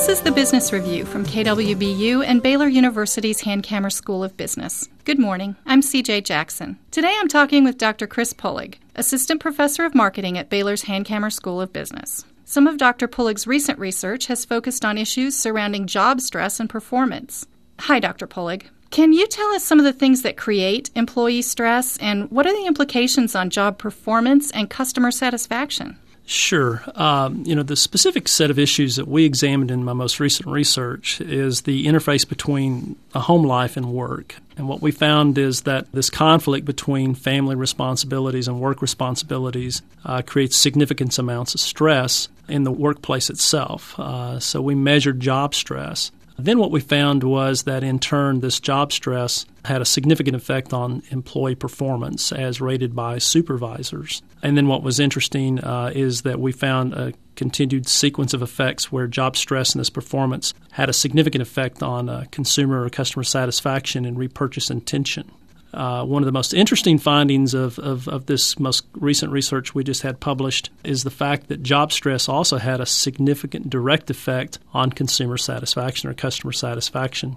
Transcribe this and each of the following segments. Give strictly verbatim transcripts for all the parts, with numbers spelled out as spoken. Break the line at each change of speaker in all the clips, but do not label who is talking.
This is the Business Review from K W B U and Baylor University's Hankamer School of Business. Good morning. I'm C J Jackson. Today I'm talking with Doctor Chris Polig, Assistant Professor of Marketing at Baylor's Hankamer School of Business. Some of Doctor Polig's recent research has focused on issues surrounding job stress and performance. Hi, Doctor Polig. Can you tell us some of the things that create employee stress, and what are the implications on job performance and customer satisfaction?
Sure. Um, you know, the specific set of issues that we examined in my most recent research is the interface between a home life and work. And what we found is that this conflict between family responsibilities and work responsibilities uh, creates significant amounts of stress in the workplace itself. Uh, so we measured job stress. Then what we found was that, in turn, this job stress had a significant effect on employee performance as rated by supervisors. And then what was interesting uh, is that we found a continued sequence of effects where job stress and this performance had a significant effect on uh, consumer or customer satisfaction and repurchase intention. Uh, one of the most interesting findings of, of, of this most recent research we just had published is the fact that job stress also had a significant direct effect on consumer satisfaction or customer satisfaction,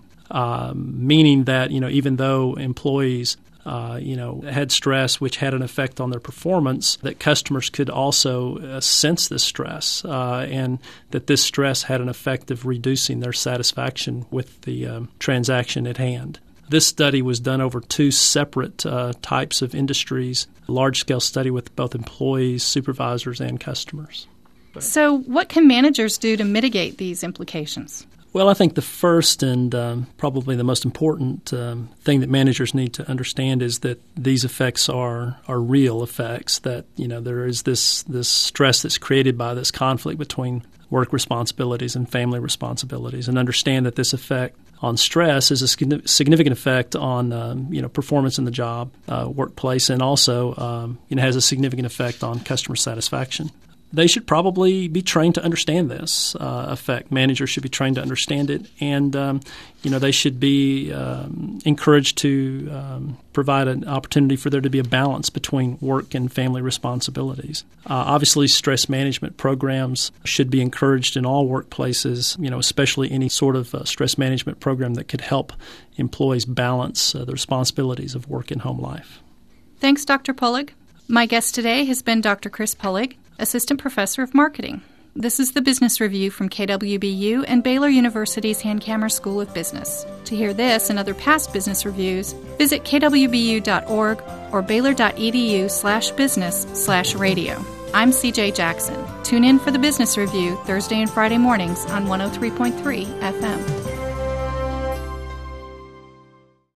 um, meaning that, you know, even though employees Uh, you know, had stress which had an effect on their performance, that customers could also uh, sense this stress uh, and that this stress had an effect of reducing their satisfaction with the um, transaction at hand. This study was done over two separate uh, types of industries, a large-scale study with both employees, supervisors, and customers.
So what can managers do to mitigate these implications?
Well, I think the first and um, probably the most important um, thing that managers need to understand is that these effects are are real effects, that, you know, there is this, this stress that's created by this conflict between work responsibilities and family responsibilities, and understand that this effect on stress is a significant effect on um, you know performance in the job, uh, workplace, and also um, you know has a significant effect on customer satisfaction. They should probably be trained to understand this uh, effect. Managers should be trained to understand it, and um, you know they should be um, encouraged to um, provide an opportunity for there to be a balance between work and family responsibilities. Uh, obviously, stress management programs should be encouraged in all workplaces. You know, especially any sort of uh, stress management program that could help employees balance uh, the responsibilities of work and home life.
Thanks, Doctor Polig. My guest today has been Doctor Chris Polig, Assistant Professor of Marketing. This is the Business Review from K W B U and Baylor University's Hankamer School of Business. To hear this and other past business reviews, visit k w b u dot org or baylor.edu slash business slash radio. I'm C J Jackson. Tune in for the Business Review Thursday and Friday mornings on one oh three point three F M.